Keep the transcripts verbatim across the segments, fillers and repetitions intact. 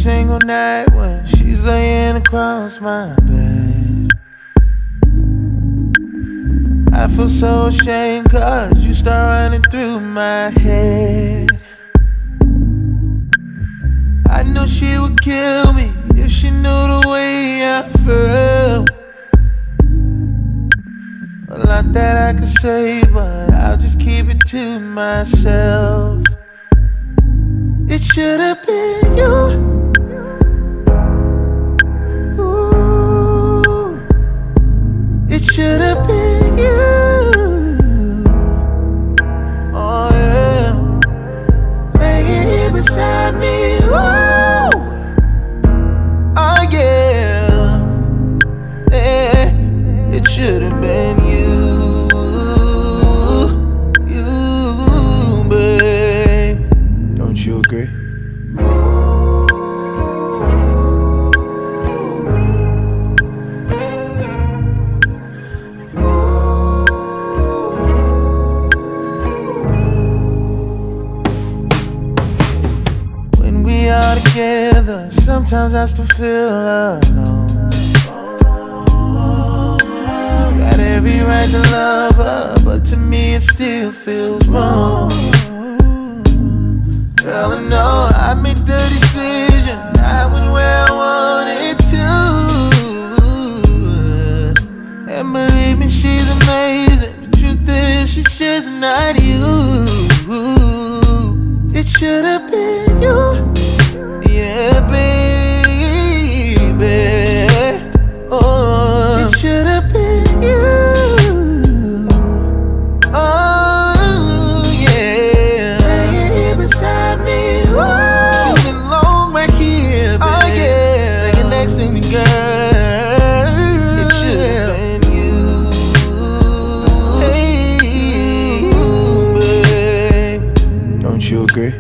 single night when she's laying across my bed. I feel so ashamed cause you start running through my head. I know she would kill me if she knew the way I felt. A lot that I could say, but I'll just keep it to myself. It should have been you. Ooh. It should have been you. Oh yeah. Laying here beside me. Ooh. Oh yeah. Yeah. It should have been you. You, babe. Don't you agree? When we are together, sometimes I still feel alone. Got every right to love her, but to me it still feels wrong. Girl, I know I made the decision, I went where I wanted to. And believe me, she's amazing. The truth is, she's just not you. It should have been you. Yeah, baby. Oh, it should have been you. Oh, yeah. Laying here beside me. Ooh. You belong right here, baby. Oh, yeah. Like the next thing to girl. It should have been you. Hey, babe. Don't you agree?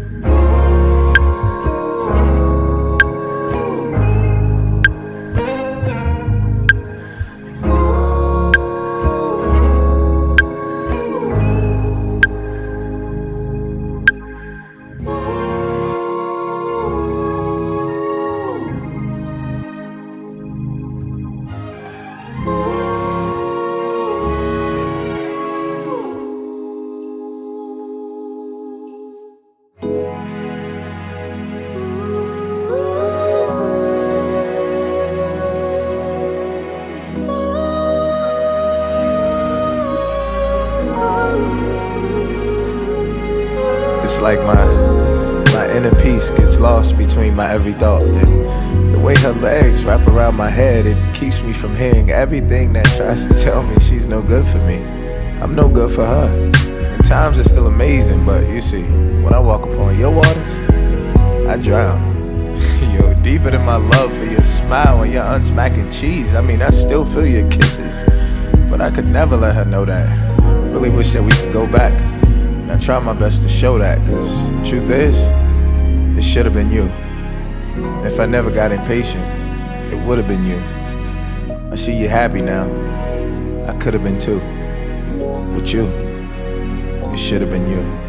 It's like my my inner peace gets lost between my every thought. And the way her legs wrap around my head, it keeps me from hearing everything that tries to tell me she's no good for me. I'm no good for her. And times are still amazing, but you see, when I walk upon your waters, I drown. Yo, deeper than my love for your smile and your unsmacking cheese. I mean, I still feel your kisses, but I could never let her know that. Really wish that we could go back. I try my best to show that, cause truth is, it should have been you. If I never got impatient, it would have been you. I see you happy now. I could have been too. With you, it should have been you.